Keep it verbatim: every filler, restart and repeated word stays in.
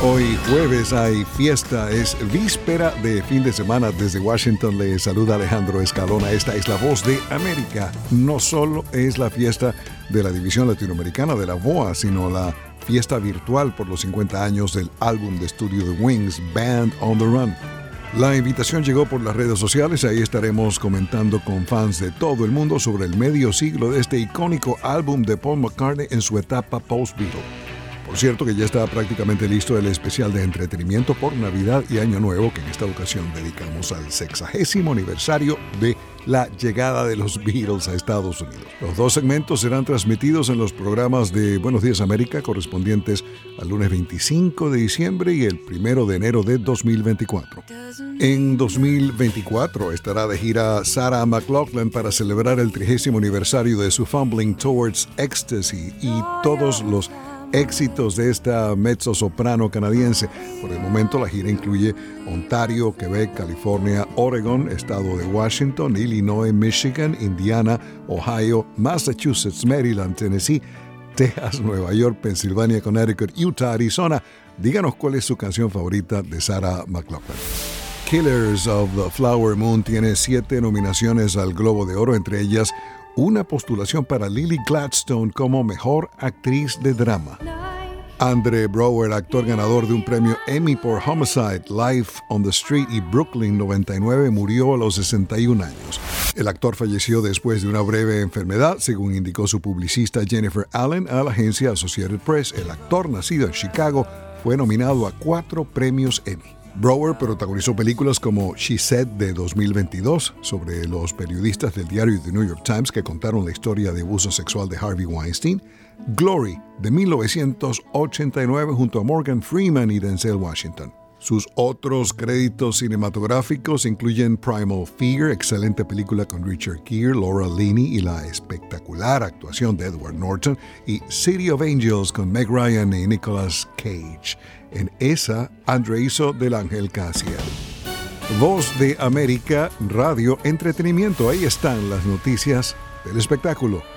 Hoy jueves hay fiesta, es víspera de fin de semana. Desde Washington le saluda Alejandro Escalona. Esta es La Voz de América. No solo es la fiesta de la división latinoamericana de la V O A, sino la fiesta virtual por los cincuenta años del álbum de estudio de Wings, Band on the Run. La invitación llegó por las redes sociales. Ahí estaremos comentando con fans de todo el mundo sobre el medio siglo de este icónico álbum de Paul McCartney en su etapa post-Beatle. Por cierto que ya está prácticamente listo el especial de entretenimiento por Navidad y Año Nuevo que en esta ocasión dedicamos al sexagésimo aniversario de la llegada de los Beatles a Estados Unidos. Los dos segmentos serán transmitidos en los programas de Buenos Días América correspondientes al lunes veinticinco de diciembre y el primero de enero de dos mil veinticuatro. En dos mil veinticuatro estará de gira Sarah McLachlan para celebrar el trigésimo aniversario de su Fumbling Towards Ecstasy y todos los éxitos de esta mezzosoprano canadiense. Por el momento la gira incluye Ontario, Quebec, California, Oregon, estado de Washington, Illinois, Michigan, Indiana, Ohio, Massachusetts, Maryland, Tennessee, Texas, Nueva York, Pensilvania, Connecticut, Utah, Arizona. Díganos cuál es su canción favorita de Sarah McLachlan. Killers of the Flower Moon tiene siete nominaciones al Globo de Oro, entre ellas una postulación para Lily Gladstone como Mejor Actriz de Drama. Andre Braugher, actor ganador de un premio Emmy por Homicide, Life on the Street y Brooklyn noventa y nueve, murió a los sesenta y un años. El actor falleció después de una breve enfermedad, según indicó su publicista Jennifer Allen a la agencia Associated Press. El actor, nacido en Chicago, fue nominado a cuatro premios Emmy. Braugher protagonizó películas como She Said de dos mil veintidós sobre los periodistas del diario The New York Times que contaron la historia de abuso sexual de Harvey Weinstein, Glory de mil novecientos ochenta y nueve junto a Morgan Freeman y Denzel Washington. Sus otros créditos cinematográficos incluyen Primal Fear, excelente película con Richard Gere, Laura Linney y la espectacular actuación de Edward Norton, y City of Angels con Meg Ryan y Nicolas Cage. En esa, Andre hizo del Ángel Cassiel. Voz de América, radio, entretenimiento. Ahí están las noticias del espectáculo.